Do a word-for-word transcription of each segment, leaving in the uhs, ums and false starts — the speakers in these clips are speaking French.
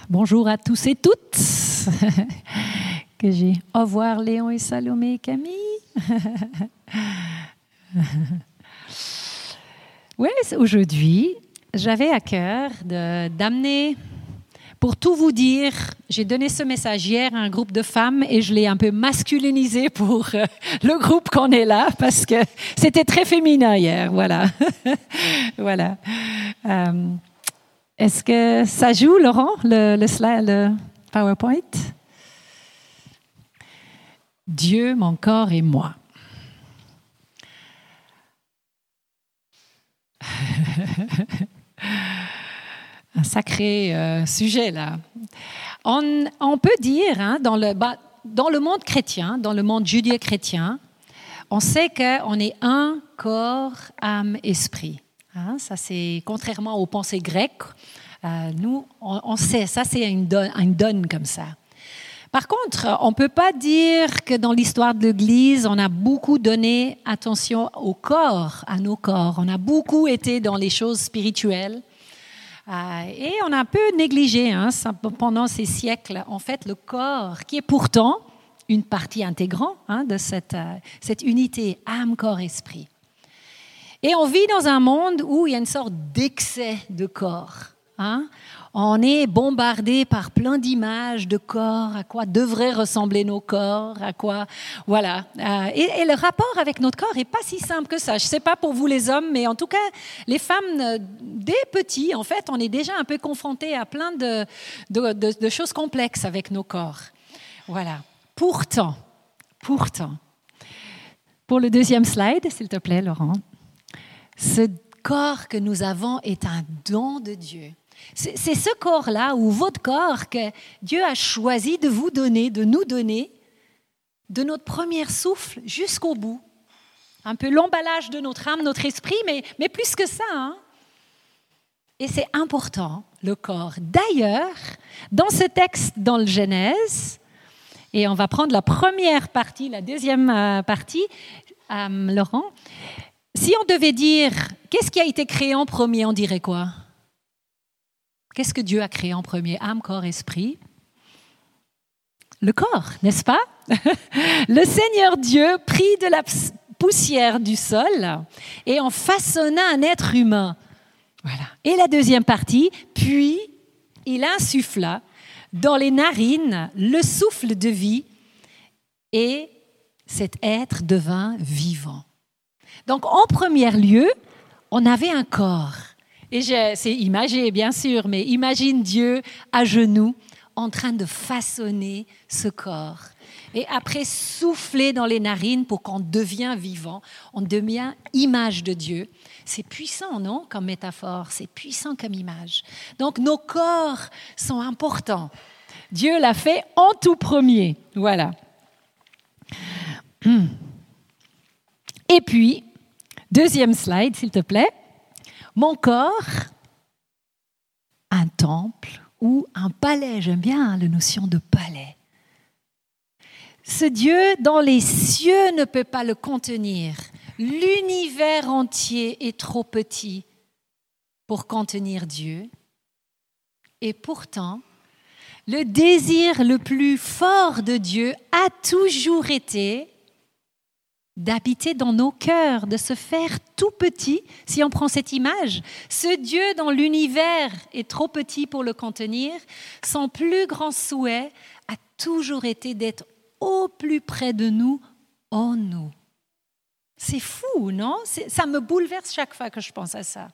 Bonjour à tous et toutes. Que j'ai. Au revoir Léon et Salomé et Camille. Oui, aujourd'hui, j'avais à cœur de, d'amener, pour tout vous dire, j'ai donné ce message hier à un groupe de femmes et je l'ai un peu masculinisé pour euh, le groupe qu'on est là parce que c'était très féminin hier, voilà. voilà. Euh, est-ce que ça joue, Laurent, le, le, slide, le PowerPoint? Dieu, mon corps et moi. Un sacré euh, sujet, là. On, on peut dire, hein, dans, le, bah, dans le monde chrétien, dans le monde judéo-chrétien, on sait qu'on est un corps, âme, esprit. Hein, ça, c'est contrairement aux pensées grecques. Euh, nous, on, on sait, ça, c'est une donne, une donne comme ça. Par contre, on ne peut pas dire que dans l'histoire de l'Église, on a beaucoup donné attention au corps, à nos corps. On a beaucoup été dans les choses spirituelles. Euh, et on a un peu négligé hein, pendant ces siècles, en fait, le corps, qui est pourtant une partie intégrante hein, de cette, euh, cette unité âme, corps, esprit. Et on vit dans un monde où il y a une sorte d'excès de corps. Hein. On est bombardé par plein d'images de corps, à quoi devraient ressembler nos corps, à quoi, voilà. Euh, et, et le rapport avec notre corps n'est pas si simple que ça. Je ne sais pas pour vous les hommes, mais en tout cas, les femmes, euh, dès petits, en fait, on est déjà un peu confrontés à plein de, de, de, de choses complexes avec nos corps. Voilà. Pourtant, pourtant, pour le deuxième slide, s'il te plaît, Laurent, ce corps que nous avons est un don de Dieu. C'est, c'est ce corps-là, ou votre corps, que Dieu a choisi de vous donner, de nous donner, de notre premier souffle jusqu'au bout. Un peu l'emballage de notre âme, notre esprit, mais, mais plus que ça. Hein. Et c'est important, le corps. D'ailleurs, dans ce texte, dans le Genèse, et on va prendre la première partie, la deuxième euh, partie, euh, Laurent, si on devait dire, qu'est-ce qui a été créé en premier, on dirait quoi ? Qu'est-ce que Dieu a créé en premier ? Âme, corps, esprit. Le corps, n'est-ce pas ? Le Seigneur Dieu prit de la poussière du sol et en façonna un être humain. Voilà. Et la deuxième partie, puis il insuffla dans les narines le souffle de vie et cet être devint vivant. Donc, en premier lieu, on avait un corps. Et je, c'est imagé, bien sûr, mais imagine Dieu à genoux en train de façonner ce corps. Et après, souffler dans les narines pour qu'on devienne vivant, on devient image de Dieu. C'est puissant, non, comme métaphore, c'est puissant comme image. Donc, nos corps sont importants. Dieu l'a fait en tout premier. Voilà. Et puis, deuxième slide, s'il te plaît. Mon corps, un temple ou un palais. J'aime bien la notion de palais. Ce Dieu dans les cieux ne peut pas le contenir. L'univers entier est trop petit pour contenir Dieu. Et pourtant, le désir le plus fort de Dieu a toujours été d'habiter dans nos cœurs, de se faire tout petit, si on prend cette image. Ce Dieu dans l'univers est trop petit pour le contenir. Son plus grand souhait a toujours été d'être au plus près de nous, en nous. C'est fou, non ? C'est, ça me bouleverse chaque fois que je pense à ça.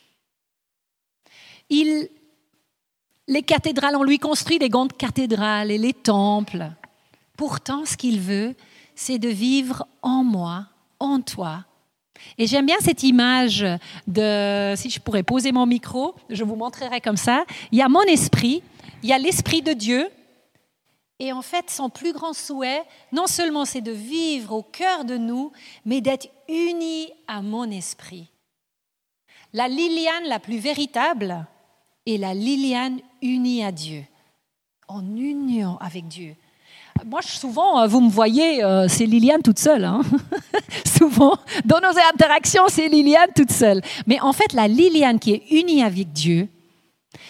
Il, les cathédrales, on lui construit des grandes cathédrales et les temples. Pourtant, ce qu'il veut, c'est de vivre en moi, en toi. Et j'aime bien cette image de, si je pourrais poser mon micro, je vous montrerai comme ça. Il y a mon esprit, il y a l'esprit de Dieu. Et en fait, son plus grand souhait, non seulement c'est de vivre au cœur de nous, mais d'être unis à mon esprit. La Liliane la plus véritable est la Liliane unie à Dieu, en union avec Dieu. Moi, souvent, vous me voyez, euh, c'est Liliane toute seule. Hein. Souvent, dans nos interactions, c'est Liliane toute seule. Mais en fait, la Liliane qui est unie avec Dieu,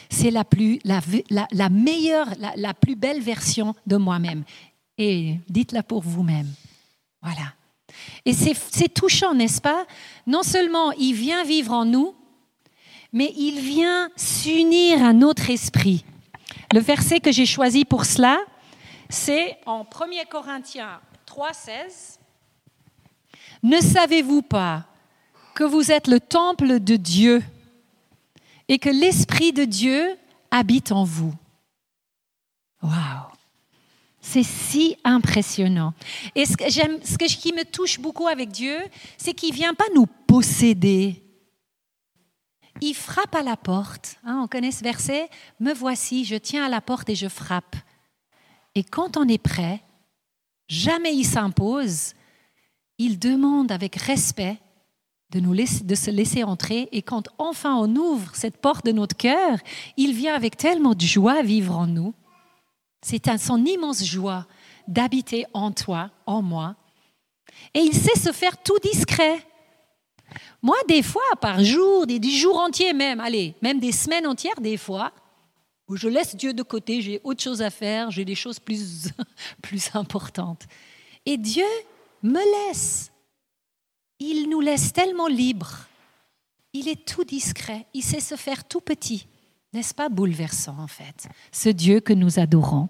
c'est la, plus, la, la, la meilleure, la, la plus belle version de moi-même. Et dites-la pour vous-même. Voilà. Et c'est, c'est touchant, n'est-ce pas? Non seulement il vient vivre en nous, mais il vient s'unir à notre esprit. Le verset que j'ai choisi pour cela, c'est en premier Corinthiens trois, seize. « Ne savez-vous pas que vous êtes le temple de Dieu et que l'Esprit de Dieu habite en vous? » Waouh! C'est si impressionnant. Et ce, que j'aime, ce que, qui me touche beaucoup avec Dieu, c'est qu'il ne vient pas nous posséder. Il frappe à la porte. Hein, on connaît ce verset. « Me voici, je tiens à la porte et je frappe. » Et quand on est prêt, jamais il s'impose. Il demande avec respect de, nous laisser, de se laisser entrer. Et quand enfin on ouvre cette porte de notre cœur, il vient avec tellement de joie vivre en nous. C'est un, son immense joie d'habiter en toi, en moi. Et il sait se faire tout discret. Moi, des fois, par jour, des, des jours entiers même, allez, même des semaines entières, des fois, où je laisse Dieu de côté, j'ai autre chose à faire, j'ai des choses plus, plus importantes. Et Dieu me laisse. Il nous laisse tellement libres. Il est tout discret. Il sait se faire tout petit. N'est-ce pas bouleversant, en fait, ce Dieu que nous adorons?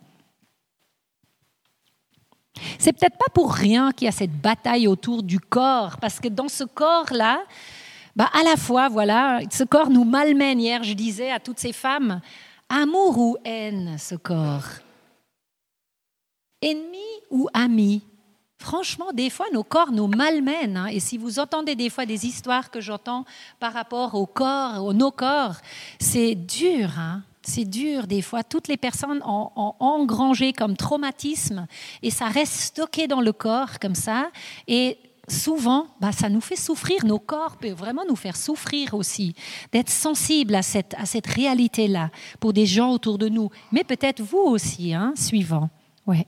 C'est peut-être pas pour rien qu'il y a cette bataille autour du corps, parce que dans ce corps-là, bah à la fois, voilà, ce corps nous malmène. Hier, je disais à toutes ces femmes, amour ou haine, ce corps? Ennemi ou ami? Franchement, des fois, nos corps nous malmènent. Hein, et si vous entendez des fois des histoires que j'entends par rapport au corps, aux nos corps, c'est dur. Hein, c'est dur des fois. Toutes les personnes ont, ont engrangé comme traumatisme et ça reste stocké dans le corps comme ça. Et souvent, bah, ça nous fait souffrir. Nos corps peuvent vraiment nous faire souffrir aussi, d'être sensibles à cette, à cette réalité-là pour des gens autour de nous. Mais peut-être vous aussi, hein, suivant. Ouais.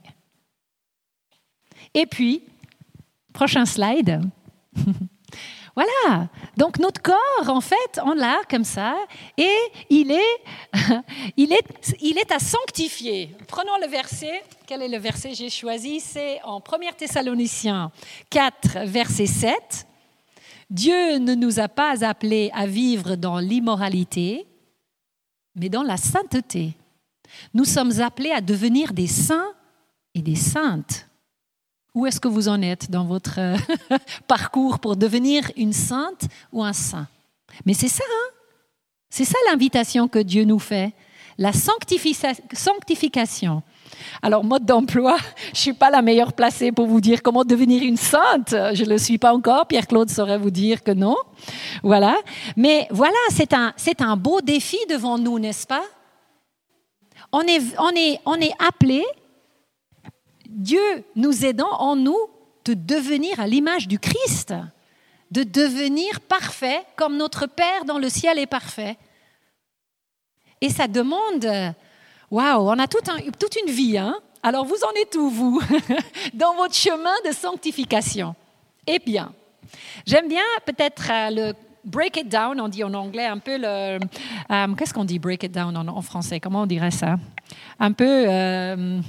Et puis, prochain slide. Voilà. Donc, notre corps, en fait, on l'a comme ça, et il est, il est, il est à sanctifier. Prenons le verset. Quel est le verset que j'ai choisi? C'est en premier Thessaloniciens quatre, verset sept. Dieu ne nous a pas appelés à vivre dans l'immoralité, mais dans la sainteté. Nous sommes appelés à devenir des saints et des saintes. Où est-ce que vous en êtes dans votre parcours pour devenir une sainte ou un saint? Mais c'est ça, hein? C'est ça l'invitation que Dieu nous fait, la sanctifica- sanctification. Alors, mode d'emploi, je ne suis pas la meilleure placée pour vous dire comment devenir une sainte. Je ne le suis pas encore. Pierre-Claude saurait vous dire que non. Voilà. Mais voilà, c'est un, c'est un beau défi devant nous, n'est-ce pas? On est, on est, on est appelés, Dieu nous aidant en nous, de devenir à l'image du Christ, de devenir parfait comme notre Père dans le ciel est parfait. Et ça demande, waouh, on a tout un, toute une vie, hein? Alors vous en êtes où, vous, dans votre chemin de sanctification? Eh bien, j'aime bien peut-être euh, le break it down, on dit en anglais un peu le... Euh, qu'est-ce qu'on dit break it down en, en français? Comment on dirait ça? Un peu... Euh,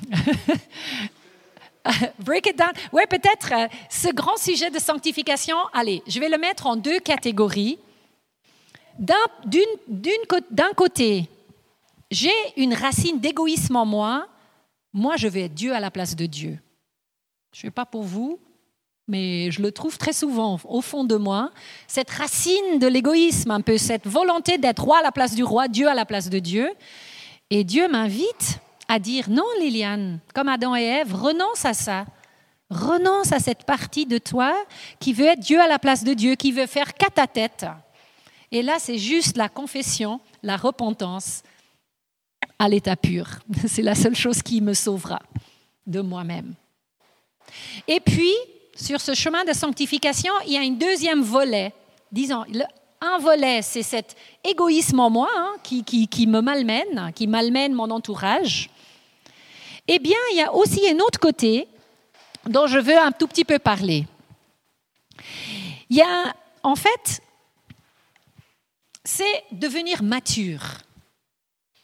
break it down. Oui, peut-être euh, ce grand sujet de sanctification, allez, je vais le mettre en deux catégories. D'un, d'une, d'une, d'un côté, j'ai une racine d'égoïsme en moi. Moi, je vais être Dieu à la place de Dieu. Je ne sais pas pour vous, mais je le trouve très souvent au fond de moi. Cette racine de l'égoïsme, un peu cette volonté d'être roi à la place du roi, Dieu à la place de Dieu. Et Dieu m'invite à dire non, Liliane, comme Adam et Ève, renonce à ça. Renonce à cette partie de toi qui veut être Dieu à la place de Dieu, qui veut faire qu'à ta tête. Et là, c'est juste la confession, la repentance à l'état pur. C'est la seule chose qui me sauvera de moi-même. Et puis, sur ce chemin de sanctification, il y a un deuxième volet. Disons, le, un volet, c'est cet égoïsme en moi hein, qui, qui, qui me malmène, qui malmène mon entourage. Eh bien, il y a aussi un autre côté dont je veux un tout petit peu parler. Il y a, en fait, c'est devenir mature.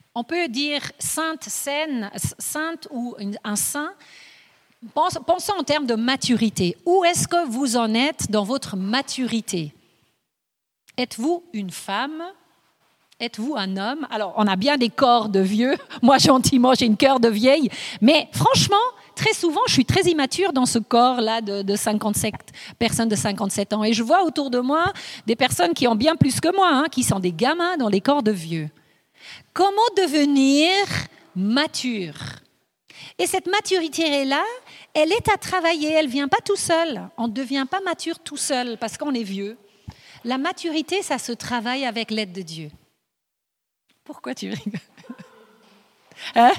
On peut dire sainte, saine, sainte ou un saint. Pensons en termes de maturité. Où est-ce que vous en êtes dans votre maturité? Êtes-vous une femme? Êtes-vous un homme? Alors, on a bien des corps de vieux. Moi, gentiment, j'ai une cœur de vieille. Mais franchement, très souvent, je suis très immature dans ce corps-là de, de cinquante-sept personnes de cinquante-sept ans. Et je vois autour de moi des personnes qui ont bien plus que moi, hein, qui sont des gamins dans les corps de vieux. Comment devenir mature? Et cette maturité-là, elle est à travailler. Elle ne vient pas tout seul. On ne devient pas mature tout seul parce qu'on est vieux. La maturité, ça se travaille avec l'aide de Dieu. Pourquoi tu rigoles? Hein?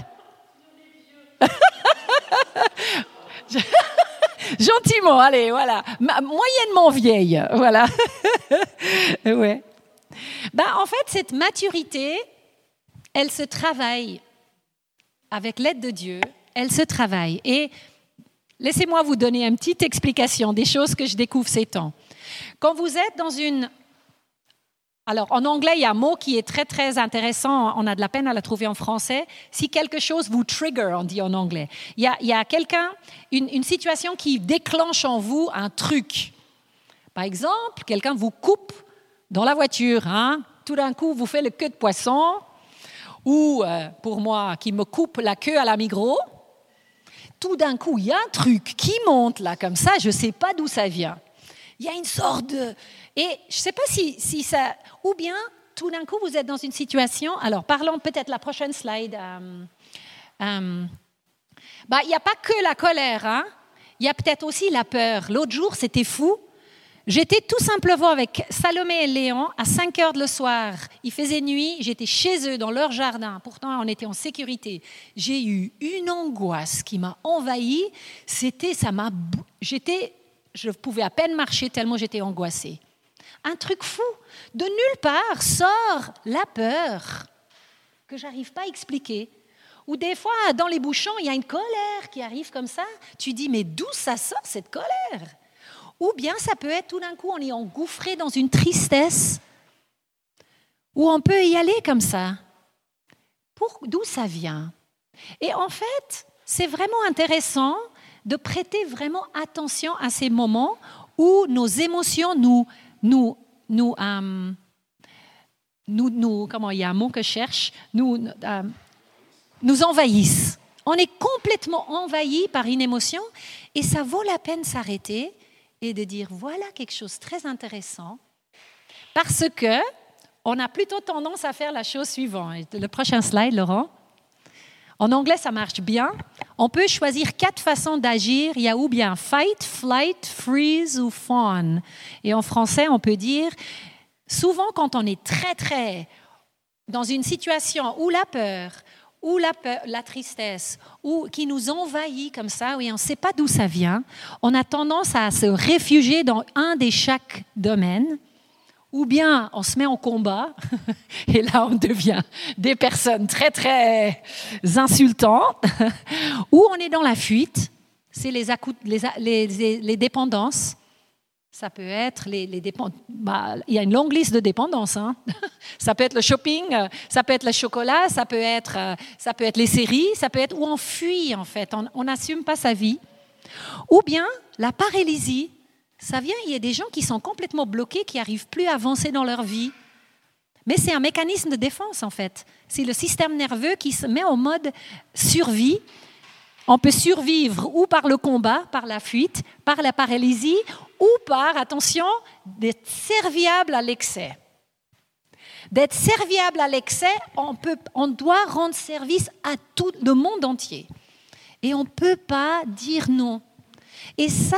Gentiment, allez, voilà. Moyennement vieille, voilà. Ouais. Ben, en fait, cette maturité, elle se travaille avec l'aide de Dieu. Elle se travaille. Et laissez-moi vous donner une petite explication des choses que je découvre ces temps. Quand vous êtes dans une... Alors, en anglais, il y a un mot qui est très, très intéressant. On a de la peine à le trouver en français. Si quelque chose vous trigger, on dit en anglais. Il y a, il y a quelqu'un, une, une situation qui déclenche en vous un truc. Par exemple, quelqu'un vous coupe dans la voiture. Hein? Tout d'un coup, vous fait le queue de poisson. Ou, euh, pour moi, qui me coupe la queue à la Migros. Tout d'un coup, il y a un truc qui monte là, comme ça. Je ne sais pas d'où ça vient. Il y a une sorte de... Et je ne sais pas si, si ça... Ou bien, tout d'un coup, vous êtes dans une situation... Alors, parlons peut-être la prochaine slide. Euh, euh, bah, il n'y a pas que la colère. Hein? Il y a peut-être aussi la peur. L'autre jour, c'était fou. J'étais tout simplement avec Salomé et Léon à cinq heures le soir. Il faisait nuit. J'étais chez eux, dans leur jardin. Pourtant, on était en sécurité. J'ai eu une angoisse qui m'a envahie. C'était... Ça m'a... J'étais... Je pouvais à peine marcher tellement j'étais angoissée. Un truc fou. De nulle part sort la peur que je n'arrive pas à expliquer. Ou des fois, dans les bouchons, il y a une colère qui arrive comme ça. Tu dis, mais d'où ça sort cette colère? Ou bien ça peut être tout d'un coup, on est engouffré dans une tristesse où on peut y aller comme ça. Pour, d'où ça vient? Et en fait, c'est vraiment intéressant de prêter vraiment attention à ces moments où nos émotions nous, nous, nous, euh, nous, nous comment il y a un mot que je cherche, nous, euh, nous envahissent. On est complètement envahi par une émotion et ça vaut la peine de s'arrêter et de dire voilà quelque chose de très intéressant parce que on a plutôt tendance à faire la chose suivante. Le prochain slide, Laurent. En anglais, ça marche bien. On peut choisir quatre façons d'agir. Il y a ou bien fight, flight, freeze ou fawn. Et en français, on peut dire, souvent quand on est très, très dans une situation où la peur, ou la, peur, la tristesse, ou qui nous envahit comme ça, oui, on ne sait pas d'où ça vient, on a tendance à se réfugier dans un des chaque domaine. Ou bien on se met en combat, et là on devient des personnes très très insultantes, ou on est dans la fuite, c'est les, accou- les, les, les dépendances. Ça peut être les, les dépendances. Bah, il y a une longue liste de dépendances. Hein. Ça peut être le shopping, ça peut être le chocolat, ça peut être, ça peut être les séries, ça peut être où on fuit en fait, on n'assume pas sa vie. Ou bien la paralysie. Ça vient, il y a des gens qui sont complètement bloqués, qui n'arrivent plus à avancer dans leur vie. Mais c'est un mécanisme de défense, en fait. C'est le système nerveux qui se met en mode survie. On peut survivre ou par le combat, par la fuite, par la paralysie, ou par, attention, d'être serviable à l'excès. D'être serviable à l'excès, on, peut, on doit rendre service à tout le monde entier. Et on ne peut pas dire non. Et ça...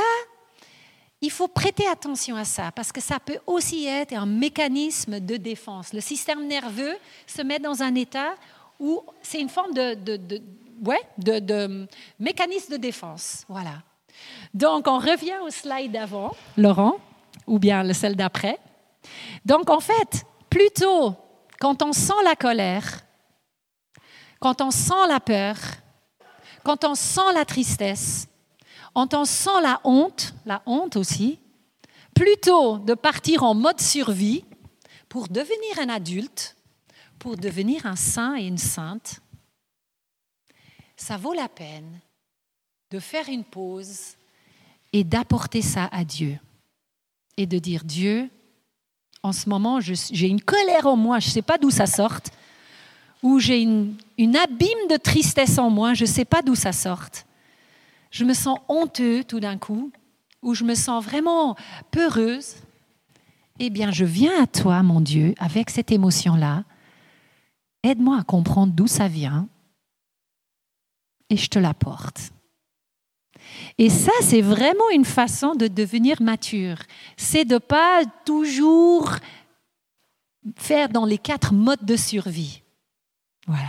Il faut prêter attention à ça parce que ça peut aussi être un mécanisme de défense. Le système nerveux se met dans un état où c'est une forme de, de, de, ouais, de, de mécanisme de défense. Voilà. Donc, on revient au slide d'avant, Laurent, ou bien le celle d'après. Donc, en fait, plutôt quand on sent la colère, quand on sent la peur, quand on sent la tristesse, quand on sent la honte, la honte aussi, plutôt de partir en mode survie pour devenir un adulte, pour devenir un saint et une sainte, ça vaut la peine de faire une pause et d'apporter ça à Dieu. Et de dire, Dieu, en ce moment, je, j'ai une colère en moi, je ne sais pas d'où ça sorte, ou j'ai une, une abîme de tristesse en moi, je ne sais pas d'où ça sorte. Je me sens honteux tout d'un coup, ou je me sens vraiment peureuse. Eh bien, je viens à toi, mon Dieu, avec cette émotion-là. Aide-moi à comprendre d'où ça vient et je te l'apporte. Et ça, c'est vraiment une façon de devenir mature. C'est de ne pas toujours faire dans les quatre modes de survie. Voilà.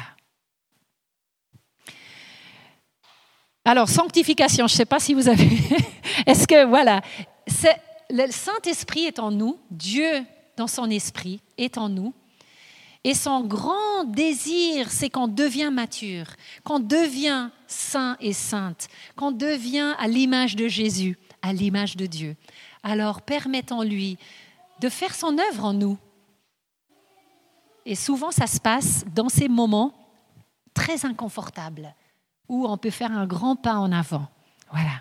Alors, sanctification, je ne sais pas si vous avez... Est-ce que, voilà, c'est... le Saint-Esprit est en nous, Dieu dans son esprit est en nous. Et son grand désir, c'est qu'on devient mature, qu'on devient saint et sainte, qu'on devient à l'image de Jésus, à l'image de Dieu. Alors, permettons-lui de faire son œuvre en nous. Et souvent, ça se passe dans ces moments très inconfortables, où on peut faire un grand pas en avant. Voilà.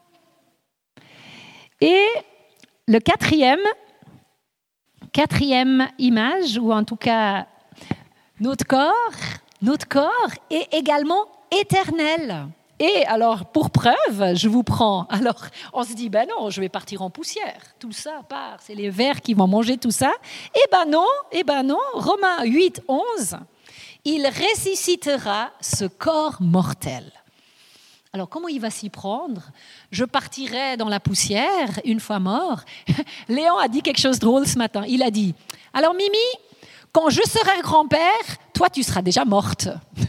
Et le quatrième, quatrième image, ou en tout cas notre corps, notre corps est également éternel. Et alors, pour preuve, je vous prends. Alors, on se dit, ben non, je vais partir en poussière. Tout ça part, c'est les vers qui vont manger tout ça. Eh ben non, eh ben non. Romains huit, onze, il ressuscitera ce corps mortel. Alors, comment il va s'y prendre ? Je partirai dans la poussière une fois mort. Léon a dit quelque chose de drôle ce matin. Il a dit, alors Mimi, quand je serai grand-père, toi, tu seras déjà morte.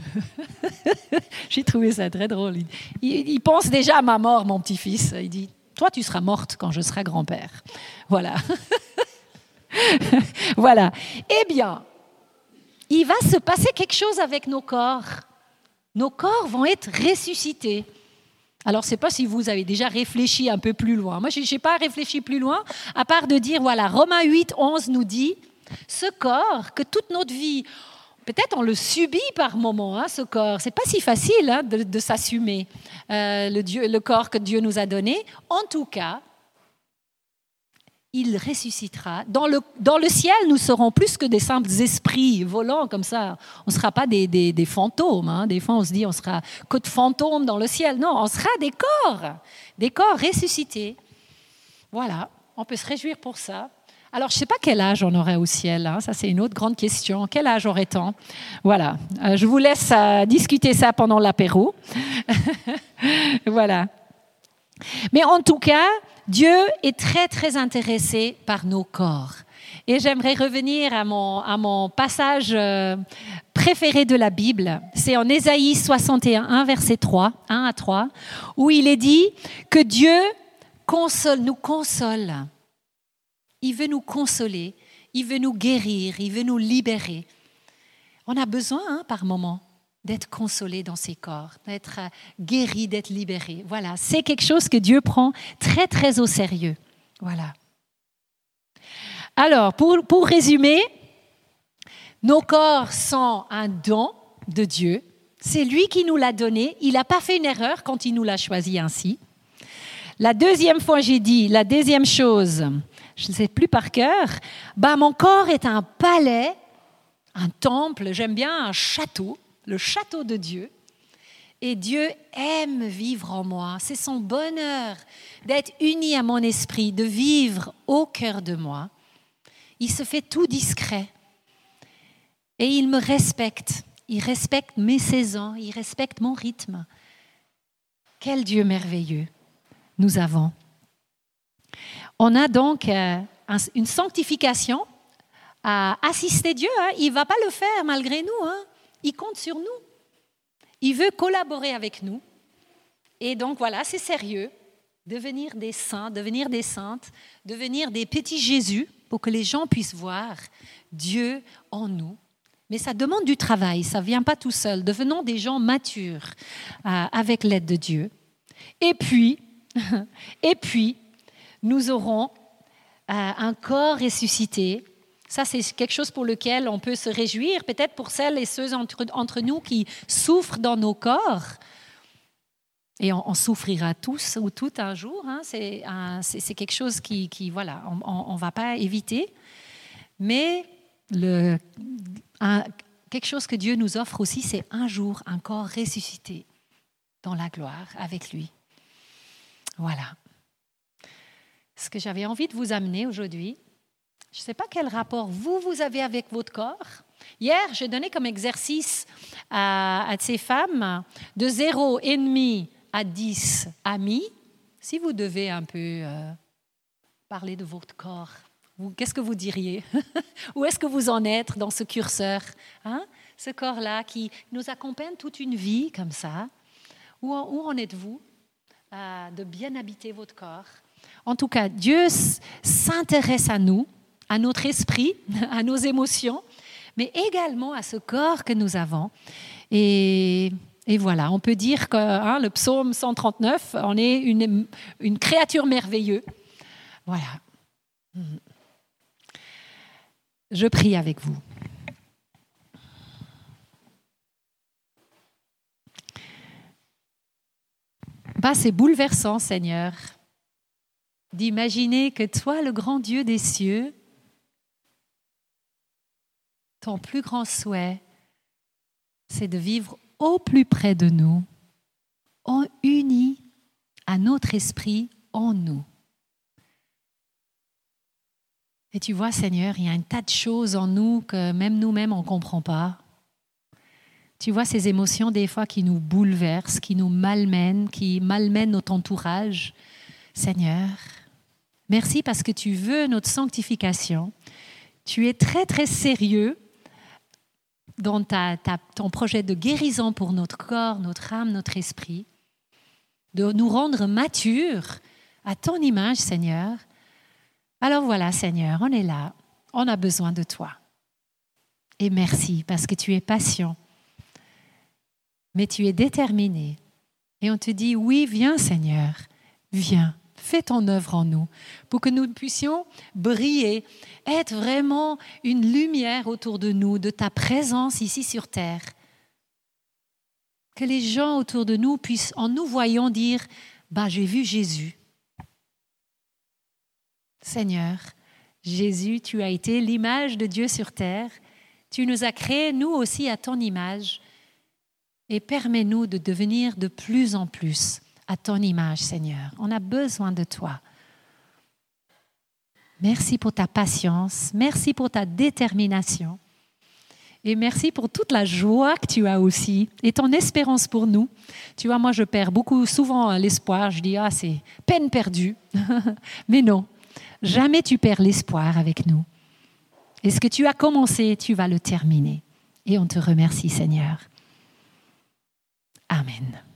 J'ai trouvé ça très drôle. Il, il, il pense déjà à ma mort, mon petit-fils. Il dit, toi, tu seras morte quand je serai grand-père. Voilà. Voilà. Eh bien, il va se passer quelque chose avec nos corps. Nos corps vont être ressuscités. Alors, je ne sais pas si vous avez déjà réfléchi un peu plus loin. Moi, je n'ai pas réfléchi plus loin, à part de dire, voilà, Romains huit, onze nous dit, ce corps que toute notre vie, peut-être on le subit par moments, hein, ce corps. Ce n'est pas si facile hein, de, de s'assumer, euh, le, Dieu, le corps que Dieu nous a donné. En tout cas, il ressuscitera. Dans le, dans le ciel, nous serons plus que des simples esprits volants comme ça. On ne sera pas des, des, des fantômes. Hein. Des fois, on se dit on sera que de fantômes dans le ciel. Non, on sera des corps, des corps ressuscités. Voilà, on peut se réjouir pour ça. Alors, je ne sais pas quel âge on aurait au ciel. Hein. Ça, c'est une autre grande question. Quel âge aurait-on ? Voilà, euh, je vous laisse euh, discuter ça pendant l'apéro. Voilà. Mais en tout cas, Dieu est très, très intéressé par nos corps. Et j'aimerais revenir à mon, à mon passage euh, préféré de la Bible. C'est en Ésaïe soixante et un, verset trois, un à trois, où il est dit que Dieu console, nous console. Il veut nous consoler, il veut nous guérir, il veut nous libérer. On a besoin, hein, par moment, d'être consolé dans ses corps, d'être guéri, d'être libéré. Voilà, c'est quelque chose que Dieu prend très, très au sérieux. Voilà. Alors, pour, pour résumer, nos corps sont un don de Dieu. C'est lui qui nous l'a donné. Il n'a pas fait une erreur quand il nous l'a choisi ainsi. La deuxième fois, j'ai dit, la deuxième chose, je ne sais plus par cœur, bah, mon corps est un palais, un temple, j'aime bien un château, le château de Dieu. Et Dieu aime vivre en moi. C'est son bonheur d'être uni à mon esprit, de vivre au cœur de moi. Il se fait tout discret. Et il me respecte. Il respecte mes saisons, il respecte mon rythme. Quel Dieu merveilleux nous avons. On a donc euh, un, une sanctification à assister Dieu. Hein. Il ne va pas le faire malgré nous. Hein. Il compte sur nous. Il veut collaborer avec nous. Et donc voilà, c'est sérieux. Devenir des saints, devenir des saintes, devenir des petits Jésus pour que les gens puissent voir Dieu en nous. Mais ça demande du travail, ça ne vient pas tout seul. Devenons des gens matures euh, avec l'aide de Dieu. Et puis, et puis nous aurons euh, un corps ressuscité. Ça, c'est quelque chose pour lequel on peut se réjouir, peut-être pour celles et ceux entre, entre nous qui souffrent dans nos corps. Et on, on souffrira tous ou toutes un jour. Hein. C'est, un, c'est, c'est quelque chose qui, qui voilà, on ne va pas éviter. Mais le, un, quelque chose que Dieu nous offre aussi, c'est un jour un corps ressuscité dans la gloire avec lui. Voilà. Ce que j'avais envie de vous amener aujourd'hui, je ne sais pas quel rapport vous, vous avez avec votre corps. Hier, j'ai donné comme exercice à, à ces femmes de zéro et demi à dix amis. Si vous devez un peu euh, parler de votre corps, vous, qu'est-ce que vous diriez? Où est-ce que vous en êtes dans ce curseur, hein? Ce corps-là qui nous accompagne toute une vie comme ça. Où, où en êtes-vous euh, de bien habiter votre corps? En tout cas, Dieu s'intéresse à nous, à notre esprit, à nos émotions, mais également à ce corps que nous avons. Et, et voilà, on peut dire que hein, le psaume cent trente-neuf, on est une, une créature merveilleuse. Voilà. Je prie avec vous. Bah, c'est bouleversant, Seigneur, d'imaginer que toi, le grand Dieu des cieux, ton plus grand souhait, c'est de vivre au plus près de nous, unis à notre esprit en nous. Et tu vois, Seigneur, il y a un tas de choses en nous que même nous-mêmes, on ne comprend pas. Tu vois ces émotions des fois qui nous bouleversent, qui nous malmènent, qui malmènent notre entourage. Seigneur, merci parce que tu veux notre sanctification. Tu es très, très sérieux dans ta, ta, ton projet de guérison pour notre corps, notre âme, notre esprit, de nous rendre matures à ton image, Seigneur. Alors voilà, Seigneur, on est là, on a besoin de toi. Et merci parce que tu es patient, mais tu es déterminé. Et on te dit, oui, viens, Seigneur, viens. Fais ton œuvre en nous pour que nous puissions briller, être vraiment une lumière autour de nous, de ta présence ici sur terre. Que les gens autour de nous puissent, en nous voyant, dire bah, « j'ai vu Jésus ». Seigneur, Jésus, tu as été l'image de Dieu sur terre. Tu nous as créés, nous aussi, à ton image. Et permets-nous de devenir de plus en plus à ton image, Seigneur. On a besoin de toi. Merci pour ta patience, merci pour ta détermination et merci pour toute la joie que tu as aussi et ton espérance pour nous. Tu vois, moi je perds beaucoup, souvent l'espoir. Je dis, ah c'est peine perdue. Mais non, jamais tu perds l'espoir avec nous. Et ce que tu as commencé, tu vas le terminer. Et on te remercie, Seigneur. Amen.